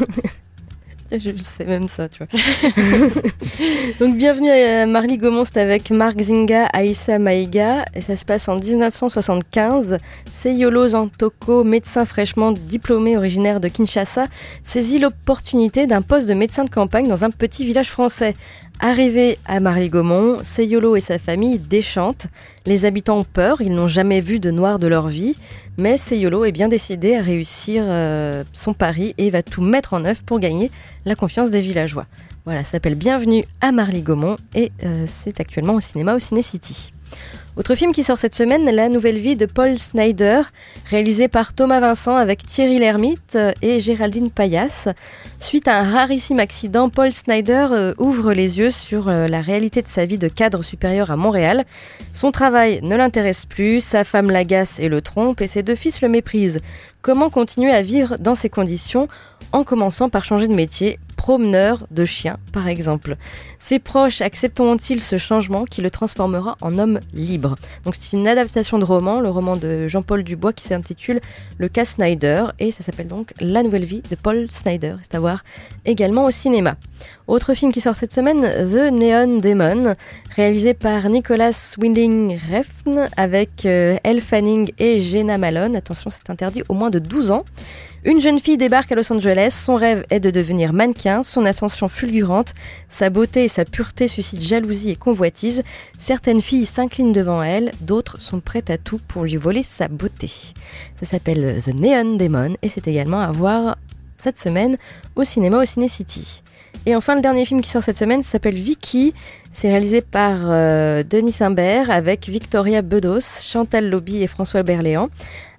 Je sais même ça, tu vois. Donc, Bienvenue à Marly-Gaumont, c'est avec Marc Zinga, Aïssa Maïga, et ça se passe en dix-neuf cent soixante-quinze. Seyolo Zantoko, médecin fraîchement diplômé originaire de Kinshasa, saisit l'opportunité d'un poste de médecin de campagne dans un petit village français. Arrivé à Marly-Gaumont, Seyolo et sa famille déchantent. Les habitants ont peur, ils n'ont jamais vu de noir de leur vie, mais Seyolo est bien décidé à réussir euh, son pari et va tout mettre en œuvre pour gagner la confiance des villageois. Voilà, ça s'appelle Bienvenue à Marly-Gaumont et euh, c'est actuellement au cinéma au Ciné City. Autre film qui sort cette semaine, La Nouvelle Vie de Paul Snider, réalisé par Thomas Vincent avec Thierry Lhermitte et Géraldine Payas. Suite à un rarissime accident, Paul Snider euh, ouvre les yeux sur euh, la réalité de sa vie de cadre supérieur à Montréal. Son travail ne l'intéresse plus, sa femme l'agace et le trompe et ses deux fils le méprisent. Comment continuer à vivre dans ces conditions en commençant par changer de métier ? Promeneur de chiens, par exemple. Ses proches accepteront-ils ce changement qui le transformera en homme libre ? Donc c'est une adaptation de roman, le roman de Jean-Paul Dubois qui s'intitule Le cas Snyder et ça s'appelle donc La Nouvelle Vie de Paul Snider. C'est à voir également au cinéma. Autre film qui sort cette semaine, The Neon Demon, réalisé par Nicholas Winding Refn avec euh, Elle Fanning et Jenna Malone. Attention, c'est interdit au moins de douze ans. Une jeune fille débarque à Los Angeles, son rêve est de devenir mannequin, son ascension fulgurante, sa beauté et sa pureté suscitent jalousie et convoitise. Certaines filles s'inclinent devant elle, d'autres sont prêtes à tout pour lui voler sa beauté. Ça s'appelle The Neon Demon et c'est également à voir cette semaine au cinéma au Ciné City. Et enfin, le dernier film qui sort cette semaine s'appelle Vicky. C'est réalisé par euh, Denis Imbert avec Victoria Bedos, Chantal Lobby et François Berléand.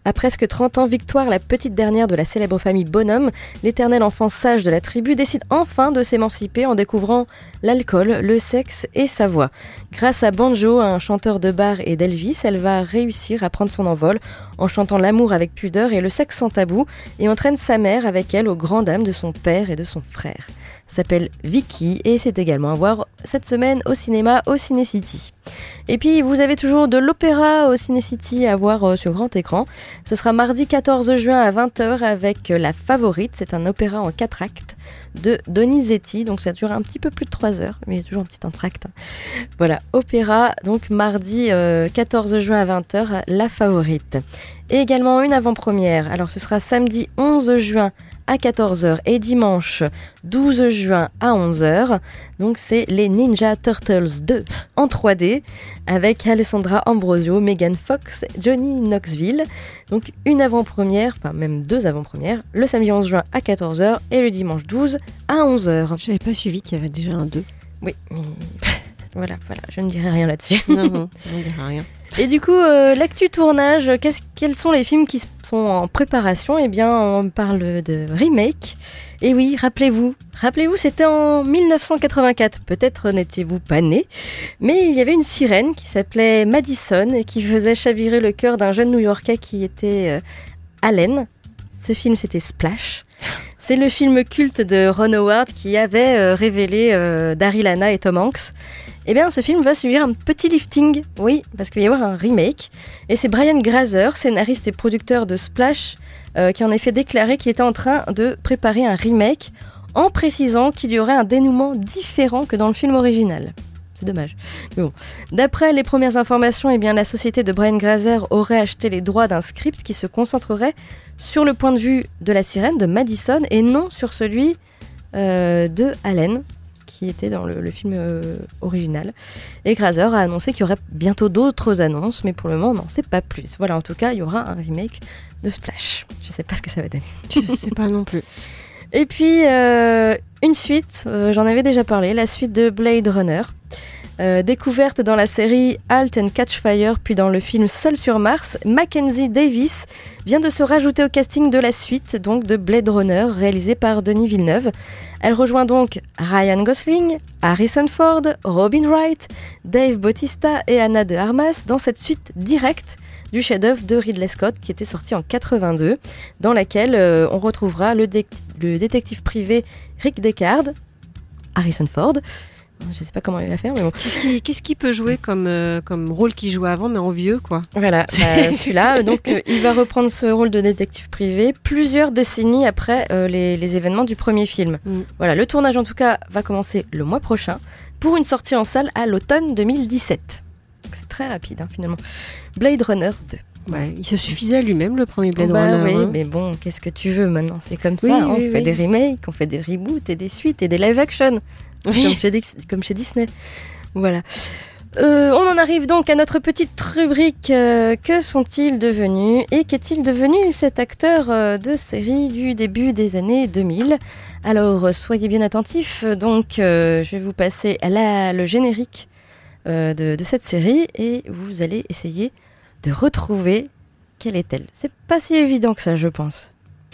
À presque trente ans, Victoire, la petite dernière de la célèbre famille Bonhomme, l'éternel enfant sage de la tribu, décide enfin de s'émanciper en découvrant l'alcool, le sexe et sa voix. Grâce à Banjo, un chanteur de bar et d'Elvis, elle va réussir à prendre son envol en chantant l'amour avec pudeur et le sexe sans tabou et entraîne sa mère avec elle aux grandes dames de son père et de son frère. S'appelle Vicky et c'est également à voir cette semaine au cinéma au Ciné City. Et puis vous avez toujours de l'opéra au Ciné City à voir euh, sur grand écran. Ce sera mardi quatorze juin à vingt heures avec euh, La Favorite. C'est un opéra en quatre actes de Donizetti, donc ça dure un petit peu plus de trois heures, mais il y a toujours un petit entracte. Voilà, opéra, donc mardi euh, quatorze juin à vingt heures, La Favorite. Et également une avant-première, alors ce sera samedi onze juin à quatorze heures et dimanche douze juin à onze heures. Donc c'est les Ninja Turtles deux en trois D avec Alessandra Ambrosio, Megan Fox, Johnny Knoxville. Donc une avant-première, enfin même deux avant-premières, le samedi onze juin à quatorze heures et le dimanche douze à onze heures. Je n'avais pas suivi qu'il y avait déjà un deux. Oui, mais voilà, voilà, je ne dirai rien là-dessus. Non, non, on ne dira rien. Et du coup, euh, l'actu tournage, qu'est-ce, quels sont les films qui sont en préparation ? Eh bien, on parle de remake. Et oui, rappelez-vous, rappelez-vous, c'était en dix-neuf cent quatre-vingt-quatre. Peut-être n'étiez-vous pas né, mais il y avait une sirène qui s'appelait Madison et qui faisait chavirer le cœur d'un jeune New-Yorkais qui était euh, Allen. Ce film, c'était Splash. C'est le film culte de Ron Howard qui avait euh, révélé euh, Daryl Hannah et Tom Hanks. Eh bien, ce film va subir un petit lifting, oui, parce qu'il va y avoir un remake. Et c'est Brian Grazer, scénariste et producteur de Splash, euh, qui en effet déclaré qu'il était en train de préparer un remake, en précisant qu'il y aurait un dénouement différent que dans le film original. C'est dommage. Mais bon. D'après les premières informations, eh bien, la société de Brian Grazer aurait acheté les droits d'un script qui se concentrerait sur le point de vue de la sirène, de Madison, et non sur celui euh, de Allen, qui était dans le, le film euh, original. Et Grazer a annoncé qu'il y aurait bientôt d'autres annonces, mais pour le moment, on n'en sait pas plus. Voilà, en tout cas, il y aura un remake de Splash. Je ne sais pas ce que ça va donner. Je ne sais pas non plus. Et puis, euh, une suite, euh, j'en avais déjà parlé, la suite de Blade Runner. Euh, découverte dans la série Halt and Catch Fire, puis dans le film Seul sur Mars, Mackenzie Davis vient de se rajouter au casting de la suite donc de Blade Runner, réalisée par Denis Villeneuve. Elle rejoint donc Ryan Gosling, Harrison Ford, Robin Wright, Dave Bautista et Anna de Armas dans cette suite directe du chef-d'œuvre de Ridley Scott qui était sorti en quatre-vingt-deux, dans laquelle euh, on retrouvera le, dé- le détective privé Rick Deckard, Harrison Ford. Je ne sais pas comment il va faire, mais bon. Qu'est-ce qui, qu'est-ce qui peut jouer comme, euh, comme rôle qu'il jouait avant, mais en vieux, quoi. Voilà, bah, celui-là, donc euh, il va reprendre ce rôle de détective privé plusieurs décennies après euh, les, les événements du premier film. Mm. Voilà, le tournage en tout cas va commencer le mois prochain pour une sortie en salle à l'automne deux mille dix-sept. Donc c'est très rapide, hein, finalement. Blade Runner deux. Ouais, il se suffisait à lui-même, le premier Blade bah, Runner. Oui, hein. mais bon, qu'est-ce que tu veux maintenant ? C'est comme oui, ça, oui, hein, on oui, fait oui. des remakes, on fait des reboots et des suites et des live-action. Oui. Comme, chez, comme chez Disney. Voilà. Euh, on en arrive donc à notre petite rubrique euh, que sont-ils devenus et qu'est-il devenu cet acteur euh, de série du début des années deux mille ? Alors, euh, soyez bien attentifs. Donc, euh, je vais vous passer la, le générique euh, de, de cette série et vous allez essayer de retrouver quelle est-elle. C'est pas si évident que ça, je pense.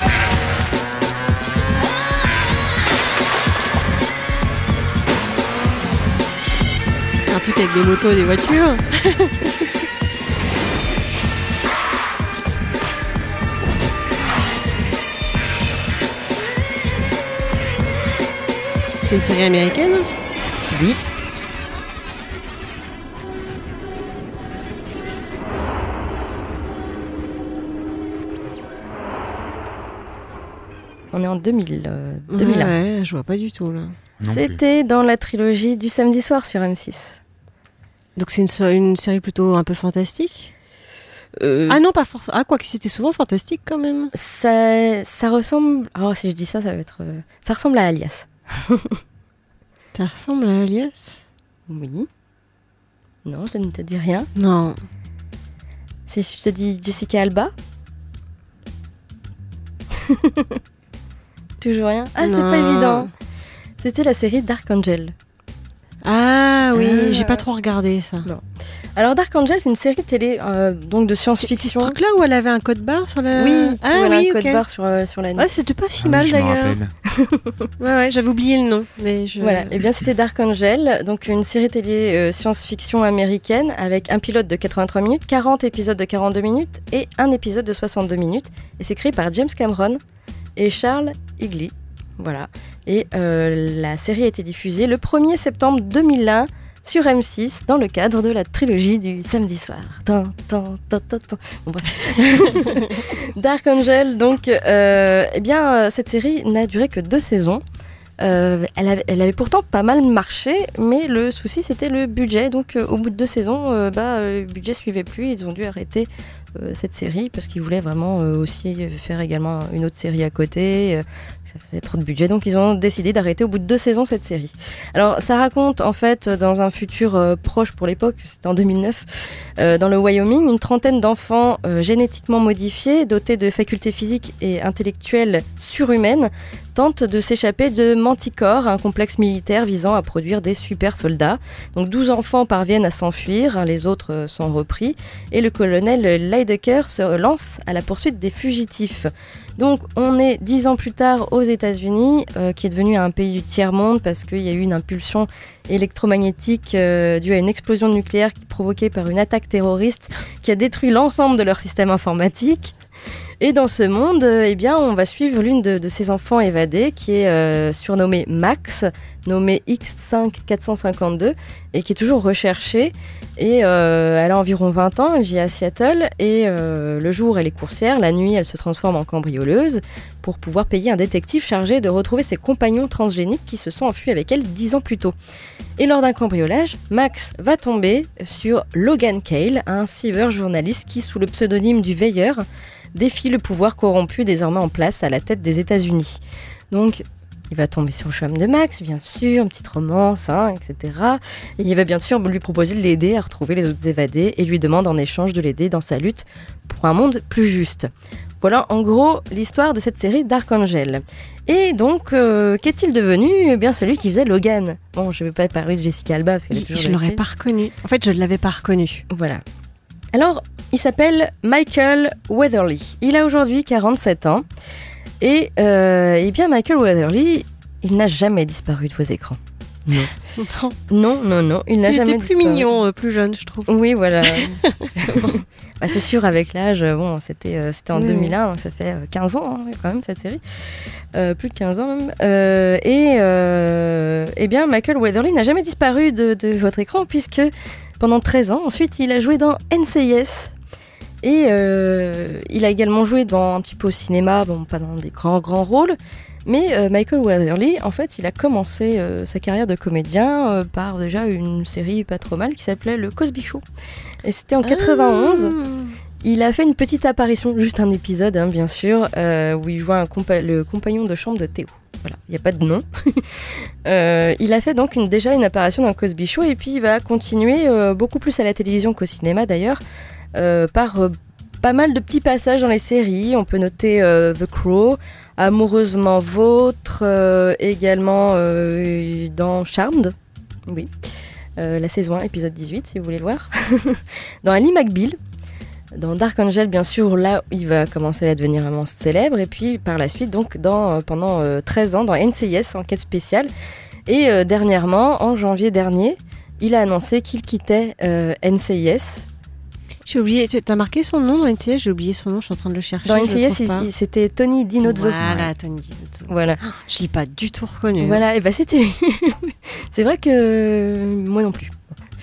Un truc avec des motos et des voitures. C'est une série américaine ? Oui. On est en deux mille, euh, deux mille un. Ouais, je vois pas du tout là. Non C'était dans la trilogie du samedi soir sur M six. Donc c'est une, une série plutôt un peu fantastique ? Euh, Ah non, pas forcément. Ah, quoi que c'était souvent fantastique quand même. ça, ça ressemble... Alors si je dis ça, ça va être... euh, Ça ressemble à Alias. Ça ressemble à Alias ? Oui. Non, ça ne te dit rien. Non. Si je te dis Jessica Alba. Toujours rien. Ah, c'est Non. pas évident. C'était la série Dark Angel. Ah oui, Ah. j'ai pas trop regardé ça. Non. Alors Dark Angel, c'est une série télé euh, donc de science-fiction. C'est ce truc-là où elle avait un code barre sur la. Oui, ah voilà, oui, un code ok. barre sur, euh, sur la nuit. Ouais, c'était pas si Ah, mal je m'en d'ailleurs. rappelle. Ouais, ouais, j'avais oublié le nom, mais je. Voilà, et bien c'était Dark Angel, donc une série télé euh, science-fiction américaine avec un pilote de quatre-vingt-trois minutes, quarante épisodes de quarante-deux minutes et un épisode de soixante-deux minutes. Et c'est créé par James Cameron et Charles Higley. Voilà. Et euh, la série a été diffusée le premier septembre deux mille un sur M six dans le cadre de la trilogie du samedi soir. Tan, tan, tan, tan, tan. Bon, bref. Dark Angel, donc, euh, eh bien, cette série n'a duré que deux saisons. Euh, elle, avait, elle avait pourtant pas mal marché, mais le souci c'était le budget. Donc, euh, au bout de deux saisons, euh, bah, le budget suivait plus. Ils ont dû arrêter euh, cette série parce qu'ils voulaient vraiment euh, aussi faire également une autre série à côté. Euh, ça faisait trop de budget, donc ils ont décidé d'arrêter au bout de deux saisons cette série. Alors, ça raconte en fait dans un futur euh, proche pour l'époque, c'était en deux mille neuf, euh, dans le Wyoming, une trentaine d'enfants euh, génétiquement modifiés, dotés de facultés physiques et intellectuelles surhumaines, tentent de s'échapper de Manticore, un complexe militaire visant à produire des super soldats. Donc douze enfants parviennent à s'enfuir, les autres sont repris, et le colonel Lydecker se lance à la poursuite des fugitifs. Donc on est dix ans plus tard aux États-Unis, euh, qui est devenu un pays du tiers-monde parce qu'il y a eu une impulsion électromagnétique euh, due à une explosion nucléaire provoquée par une attaque terroriste qui a détruit l'ensemble de leur système informatique. Et dans ce monde, euh, eh bien, on va suivre l'une de, de ces enfants évadés qui est euh, surnommée Max, nommée X cinq quatre cent cinquante-deux, et qui est toujours recherchée. Et euh, elle a environ vingt ans, elle vit à Seattle, et euh, le jour, elle est coursière, la nuit, elle se transforme en cambrioleuse pour pouvoir payer un détective chargé de retrouver ses compagnons transgéniques qui se sont enfuis avec elle dix ans plus tôt. Et lors d'un cambriolage, Max va tomber sur Logan Cale, un cyberjournaliste qui, sous le pseudonyme du Veilleur, défie le pouvoir corrompu désormais en place à la tête des États-Unis. Donc, il va tomber sur le charme de Max, bien sûr, une petite romance, hein, et cetera. Et il va bien sûr lui proposer de l'aider à retrouver les autres évadés et lui demande en échange de l'aider dans sa lutte pour un monde plus juste. Voilà en gros l'histoire de cette série Dark Angel. Et donc, euh, qu'est-il devenu ? Eh bien, celui qui faisait Logan. Bon, je ne vais pas parler de Jessica Alba parce qu'elle est toujours Je ne l'aurais pas reconnu. En fait, je ne l'avais pas reconnu. Voilà. Alors, il s'appelle Michael Weatherly. Il a aujourd'hui quarante-sept ans. Et, euh, et bien, Michael Weatherly, il n'a jamais disparu de vos écrans. Non. Non, non, non, non. Il n'a il jamais était plus disparu. mignon, euh, plus jeune, je trouve. Oui, voilà. Bon. Bah, c'est sûr, avec l'âge, bon, c'était, euh, c'était en oui, deux mille un, oui. donc ça fait euh, quinze ans, hein, quand même, cette série. Euh, plus de quinze ans, même. Euh, et, euh, eh bien, Michael Weatherly n'a jamais disparu de, de votre écran, puisque pendant treize ans, ensuite, il a joué dans N C I S. Et euh, il a également joué dans, un petit peu au cinéma, bon, pas dans des grands, grands rôles. Mais euh, Michael Weatherly, en fait, il a commencé euh, sa carrière de comédien euh, par déjà une série pas trop mal qui s'appelait Le Cosby Show. Et c'était en quatre-vingt-onze. Ah. Il a fait une petite apparition, juste un épisode, hein, bien sûr, euh, où il jouait un compa- le compagnon de chambre de Théo. Voilà, il n'y a pas de nom. euh, il a fait donc une, déjà une apparition dans le Cosby Show et puis il va continuer euh, beaucoup plus à la télévision qu'au cinéma d'ailleurs, euh, par euh, pas mal de petits passages dans les séries. On peut noter euh, The Crow, Amoureusement Vôtre, euh, également euh, dans Charmed, oui, euh, la saison un, épisode dix-huit, si vous voulez le voir. Dans Ally McBeal, dans Dark Angel, bien sûr, là, il va commencer à devenir vraiment célèbre. Et puis, par la suite, donc, dans, euh, pendant euh, treize ans, dans N C I S, Enquête spéciale. Et euh, dernièrement, en janvier dernier, il a annoncé qu'il quittait euh, N C I S. J'ai oublié, tu as marqué son nom dans N C I S, j'ai oublié son nom, je suis en train de le chercher. Dans N C I S, il, il, c'était Tony Dinozzo. Voilà, Tony Dinozzo. Voilà. Oh, je l'ai pas du tout reconnu. Voilà, et bah c'était. C'est vrai que moi non plus.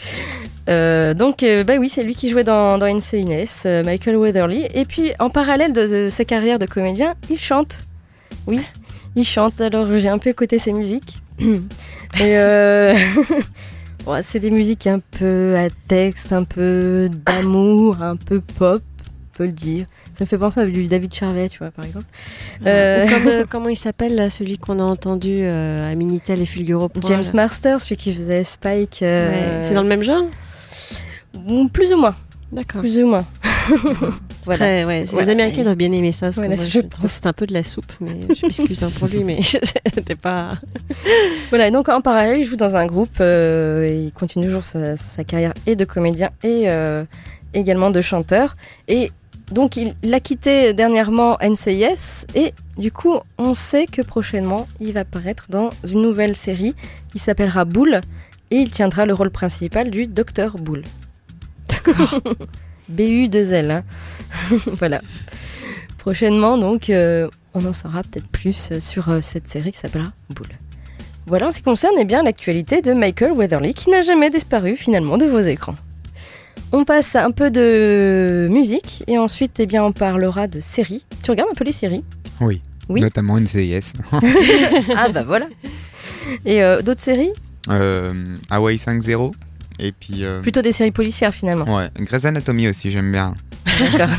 Euh, donc, euh, bah oui, c'est lui qui jouait dans, dans N C I S, euh, Michael Weatherly. Et puis, en parallèle de, de sa carrière de comédien, il chante. Oui, il chante. Alors, j'ai un peu écouté ses musiques. Et euh... ouais, c'est des musiques un peu à texte, un peu d'amour, un peu pop, on peut le dire. Ça me fait penser à du David Charvet, tu vois, par exemple. Euh... Comme, euh, comment il s'appelle, là, celui qu'on a entendu euh, à Minitel et Fulguro Point, James là. Marsters, celui qui faisait Spike. Euh... Ouais. C'est dans le même genre ? Plus ou moins. D'accord. Plus ou moins. Voilà. Très, ouais. Voilà. Les Américains doivent bien aimer ça. Parce Voilà, que moi, je je trouve que c'est un peu de la soupe, mais je m'excuse hein, pour lui, mais c'était pas. Voilà, et donc en parallèle, il joue dans un groupe. Euh, et il continue toujours sa, sa carrière et de comédien et euh, également de chanteur. Et donc il, il a quitté dernièrement N C I S et du coup, on sait que prochainement, il va apparaître dans une nouvelle série qui s'appellera Boule et il tiendra le rôle principal du Docteur Boule. D'accord. B U deux L. Hein. Voilà. Prochainement, donc, euh, on en saura peut-être plus sur euh, cette série qui s'appellera Boule. Voilà en ce qui concerne eh bien, l'actualité de Michael Weatherly qui n'a jamais disparu finalement de vos écrans. On passe à un peu de musique et ensuite eh bien, on parlera de séries. Tu regardes un peu les séries ? Oui, oui. Notamment N C I S. Ah bah voilà. Et euh, d'autres séries ? euh, Hawaii cinq zéro. Et puis. Euh... Plutôt des séries policières finalement. Ouais, Grey's Anatomy aussi, j'aime bien. D'accord.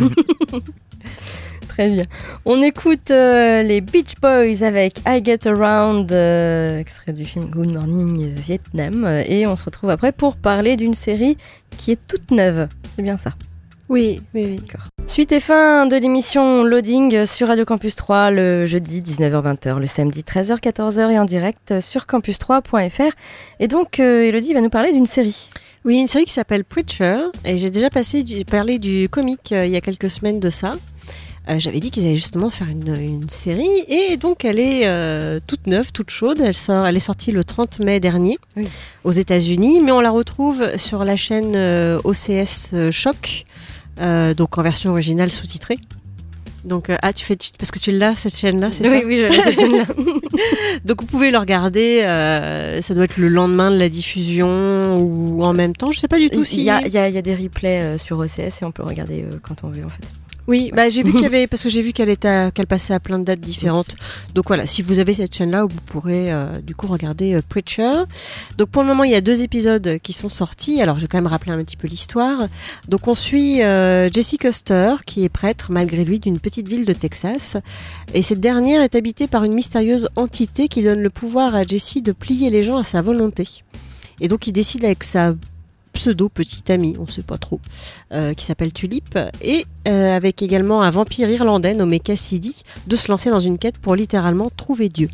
Très bien. On écoute euh, les Beach Boys avec I Get Around, euh, extrait du film Good Morning Vietnam. Euh, et on se retrouve après pour parler d'une série qui est toute neuve. C'est bien ça ? Oui, oui, oui. D'accord. Suite et fin de l'émission Loading sur Radio Campus trois le jeudi dix-neuf heures vingt, le samedi treize heures quatorze heures et en direct sur campus trois point f r. Et donc euh, Elodie va nous parler d'une série. Oui, une série qui s'appelle Preacher. Et j'ai déjà passé du, parlé du comique euh, il y a quelques semaines de ça. Euh, j'avais dit qu'ils allaient justement faire une, une série et donc elle est euh, toute neuve, toute chaude. Elle, sort, elle est sortie le trente mai dernier oui. aux États-Unis, mais on la retrouve sur la chaîne euh, O C S euh, Choc, euh, donc en version originale sous-titrée. Donc euh, ah tu fais tu, parce que tu l'as cette chaîne-là, c'est oui, ça ? Oui, oui, je l'ai cette chaîne-là. Donc vous pouvez le regarder. Euh, ça doit être le lendemain de la diffusion ou en même temps. Je sais pas du tout si. Il y a, il y a, il y a des replays euh, sur O C S et on peut le regarder euh, quand on veut en fait. Oui, bah j'ai vu qu'il y avait parce que j'ai vu qu'elle était à, qu'elle passait à plein de dates différentes. Donc voilà, si vous avez cette chaîne-là, vous pourrez euh, du coup regarder euh, Preacher. Donc pour le moment, il y a deux épisodes qui sont sortis. Alors je vais quand même rappeler un petit peu l'histoire. Donc on suit euh, Jesse Custer qui est prêtre malgré lui d'une petite ville de Texas. Et cette dernière est habitée par une mystérieuse entité qui donne le pouvoir à Jesse de plier les gens à sa volonté. Et donc il décide avec sa pseudo petit ami, on ne sait pas trop, euh, qui s'appelle Tulip, et euh, avec également un vampire irlandais nommé Cassidy, de se lancer dans une quête pour littéralement trouver Dieu.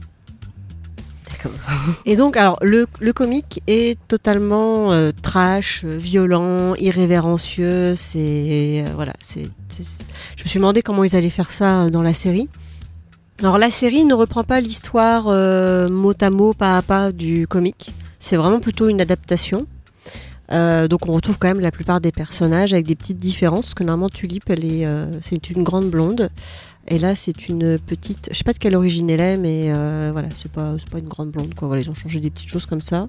D'accord. Et donc, alors, le, le comique est totalement euh, trash, violent, irrévérencieux. C'est euh, voilà, c'est, c'est, je me suis demandé comment ils allaient faire ça dans la série. Alors, la série ne reprend pas l'histoire euh, mot à mot, pas à pas du comique. C'est vraiment plutôt une adaptation. Euh, donc on retrouve quand même la plupart des personnages avec des petites différences parce que normalement Tulip elle est, euh, c'est une grande blonde et là c'est une petite, je sais pas de quelle origine elle est mais euh, voilà c'est pas, c'est pas une grande blonde quoi, voilà, ils ont changé des petites choses comme ça.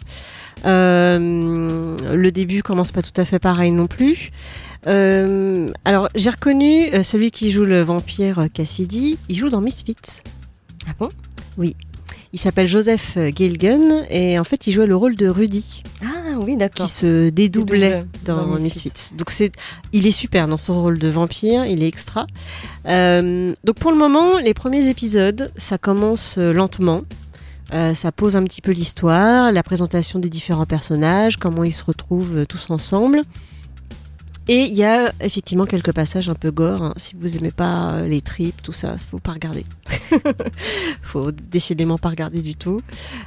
Euh, le début commence pas tout à fait pareil non plus. Euh, alors j'ai reconnu euh, celui qui joue le vampire Cassidy, il joue dans Misfits. Ah bon ? Oui. Il s'appelle Joseph Gilgun et en fait il jouait le rôle de Rudy. Ah oui, d'accord. Qui se dédoublait Dédouble dans, dans Misfits. Misfits. Donc c'est, il est super dans son rôle de vampire, il est extra. Euh, donc pour le moment, les premiers épisodes, ça commence euh, lentement. Euh, ça pose un petit peu l'histoire, la présentation des différents personnages, comment ils se retrouvent euh, tous ensemble. Et il y a effectivement quelques passages un peu gore. Hein. Si vous aimez pas euh, les tripes, tout ça, faut pas regarder. Faut décidément pas regarder du tout.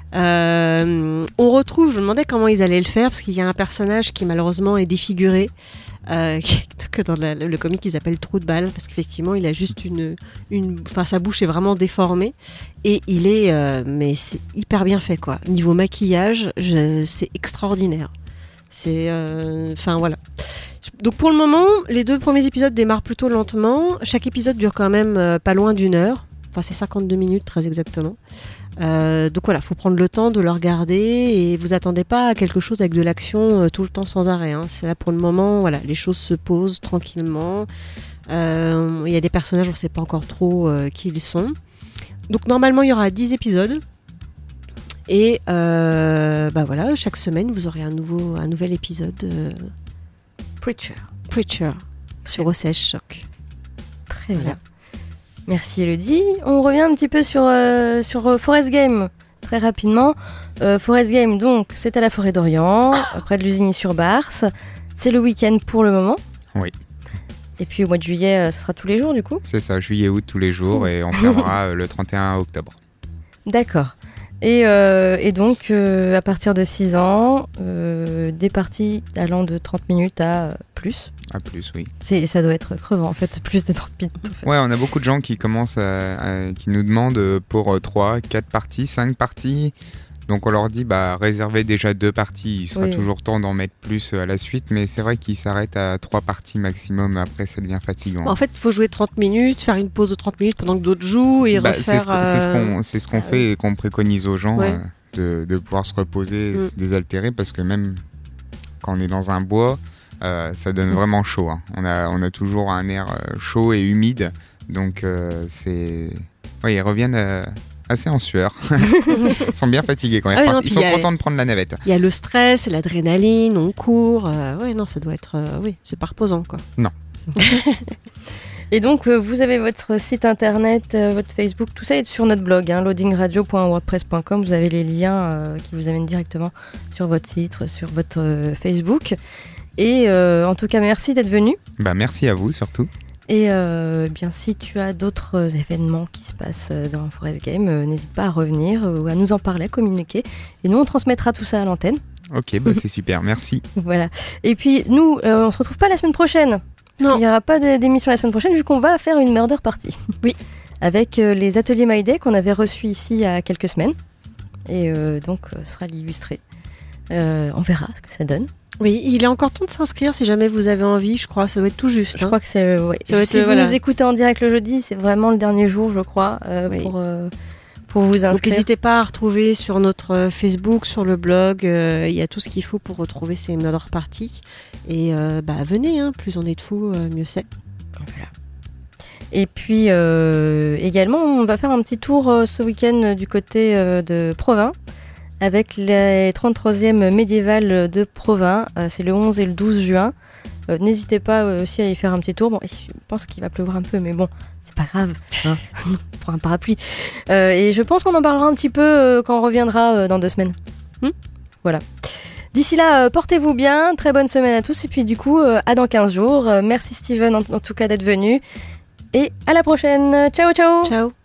Euh, on retrouve, je me demandais comment ils allaient le faire parce qu'il y a un personnage qui malheureusement est défiguré. Euh, que dans la, le comique ils appellent trou de balle parce qu'effectivement il a juste une, une, enfin sa bouche est vraiment déformée et il est, euh, mais c'est hyper bien fait quoi. Niveau maquillage, je, c'est extraordinaire. C'est, enfin euh, voilà. Donc pour le moment, les deux premiers épisodes démarrent plutôt lentement. Chaque épisode dure quand même euh, pas loin d'une heure. Enfin, c'est cinquante-deux minutes très exactement. Euh, donc voilà, faut prendre le temps de le regarder et vous attendez pas à quelque chose avec de l'action euh, tout le temps sans arrêt. Hein. C'est là pour le moment, voilà, les choses se posent tranquillement. Euh, il y a des personnages, on sait pas encore trop euh, qui ils sont. Donc normalement, il y aura dix épisodes. Et euh, bah voilà, chaque semaine, vous aurez un, nouveau, un nouvel épisode. Euh, Preacher. Preacher, sur O C S Choc. Très voilà. Bien. Merci Elodie. On revient un petit peu sur, euh, sur euh, Forest Game, très rapidement. Euh, Forest Game, donc, c'est à la Forêt d'Orient, près de l'usine sur Barse. C'est le week-end pour le moment. Oui. Et puis au mois de juillet, euh, ce sera tous les jours du coup ? C'est ça, juillet-août tous les jours et on fermera euh, le trente et un octobre. D'accord. Et, euh, et donc, euh, à partir de six ans, euh, des parties allant de trente minutes à euh, plus. À plus, oui. C'est, ça doit être crevant, en fait, plus de trente minutes. En fait. Ouais, on a beaucoup de gens qui commencent à, à- qui nous demandent pour trois, quatre parties, cinq parties. Donc on leur dit, bah, réservez déjà deux parties. Il sera Oui. toujours temps d'en mettre plus à la suite. Mais c'est vrai qu'ils s'arrêtent à trois parties maximum. Après, ça devient fatigant. En fait, il faut jouer trente minutes, faire une pause de trente minutes pendant que d'autres jouent et Bah, refaire... c'est, ce, qu'on- c'est ce euh, qu'on, c'est ce qu'on fait et qu'on préconise aux gens, Ouais. euh, de, de pouvoir se reposer, Mm. se désaltérer, parce que même quand on est dans un bois, euh, ça donne vraiment chaud. Hein. On, a, on a toujours un air euh, chaud et humide, donc euh, c'est... Ouais, ils reviennent euh, assez en sueur. Ils sont bien fatigués quand ils Ah oui, repartent. non, Ils puis sont il y a- contents de prendre la navette. Il y a le stress, l'adrénaline, on court. Euh, ouais, non, ça doit être... euh, oui, c'est pas reposant, quoi. Et donc, euh, vous avez votre site internet, euh, votre Facebook, tout ça est sur notre blog, hein, loading radio point wordpress point com. Vous avez les liens euh, qui vous amènent directement sur votre site, sur votre euh, Facebook. Et euh, en tout cas, merci d'être venu. Bah, merci à vous surtout. Et euh, bien, si tu as d'autres événements qui se passent euh, dans Forest Game, euh, n'hésite pas à revenir euh, ou à nous en parler, à communiquer. Et nous, on transmettra tout ça à l'antenne. Ok, bah, c'est super, merci. Voilà. Et puis, nous, euh, on se retrouve pas la semaine prochaine. Parce Non. qu'il n'y aura pas de- d'émission la semaine prochaine, vu qu'on va faire une murder party. Oui. Avec euh, les ateliers My Day qu'on avait reçus ici il y a quelques semaines. Et euh, donc, euh, ce sera l'illustré. Euh, on verra ce que ça donne. Oui, il est encore temps de s'inscrire si jamais vous avez envie, je crois. Ça doit être tout juste. Je hein. crois que c'est. euh, ouais. Ça va être, Si vous voilà. nous écoutez en direct le jeudi, c'est vraiment le dernier jour, je crois, euh, Oui. pour, euh, pour vous Donc inscrire. n'hésitez pas à retrouver sur notre euh, Facebook, sur le blog, euh, il y a tout ce qu'il faut pour retrouver ces murder parties. Et euh, bah venez, hein, plus on est de fous, euh, mieux c'est. Voilà. Et puis euh, également, on va faire un petit tour euh, ce week-end euh, du côté euh, de Provins avec les trente-troisième médiévales de Provins. Euh, c'est le onze et le douze juin. Euh, n'hésitez pas euh, aussi à y faire un petit tour. Bon, je pense qu'il va pleuvoir un peu, mais bon, c'est pas grave. Hein. Pour un parapluie. Euh, et je pense qu'on en parlera un petit peu euh, quand on reviendra euh, dans deux semaines. Hmm. Voilà. D'ici là, euh, portez-vous bien, très bonne semaine à tous, et puis du coup, euh, à dans quinze jours. Euh, merci Steven en, en tout cas d'être venu, et à la prochaine. Ciao, ciao. Ciao.